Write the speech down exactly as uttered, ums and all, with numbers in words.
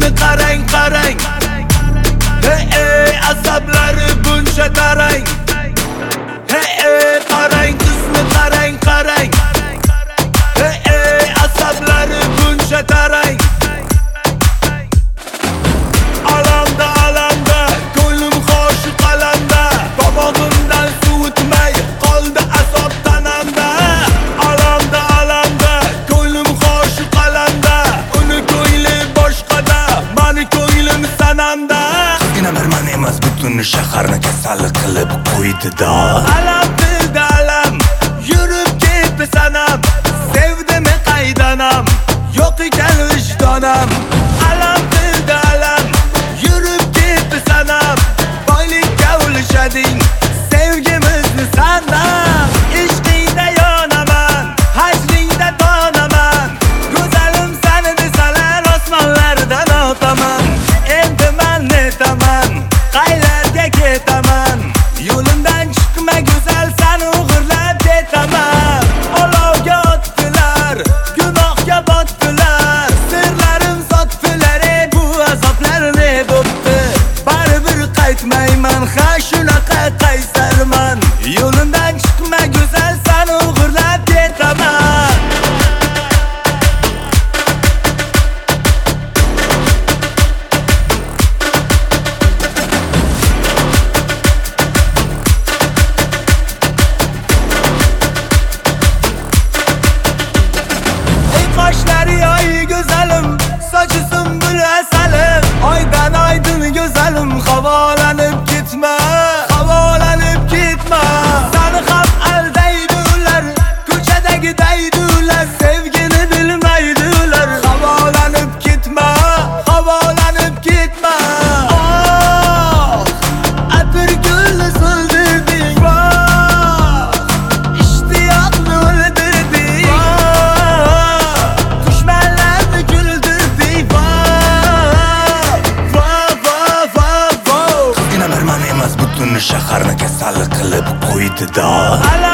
qizni qarang qarang, hey ey asablari buncha tarang, hey ey qarang qizni qarang qarang, hey ey asablari buncha tarang. Alamda alamda ko'nglim xoshi qalamda, tomog'imdan suv o'tmay qoldi azob tanamda. Alamda alamda ko'nglim xoshi qalamda, uni ko'ngli boshqada, mani ko'nglim sanamda. Qizgina bir man emas, butun shaharni kasallik qilib qo'ydi-da. Alam dilda alam, yurib ketdi sanam, sevdimi qaydanam, yo'q ekan vijdonam. Alam dilda alam, yurib ketdi sanam, boylikka ulashading, sevgimizni sanam. Ishqingda yonaman, hajringda donaman, go'zalim seni desalar osmonlardan otaman. Endi men netaman, qaylarga ketaman, yo'limdan chiqma go'zal, seni o'g'irlab ketaman. Olovga otdilar, gunohga botdilar, sirlarim sotdilar, ey bu azoblar ne bo'pti? Baribir qaytmayman, ha shunaqa qaysarman, yo'limdan chiqma go'zal, seni o'g'irlab ketaman. Qoshlari yoy go'zalim, sochi sumbul asalim, oydan oydin go'zalim, havolanib ketma, havolanib ketma. Seni ham aldaydi ular, ko'chadagi daydi ular, sevgini bilmaydi ular. Havolanib ketma, havolanib ketma. Oh, atir gulni so'ldirding, voh, ishtiyoqni o'ldirding, dushmanlarni kuldirding, voh, voh, voh, voh, voh. Qizgina bir man emas, butun shaharni kasallik qilib qo'ydi-da.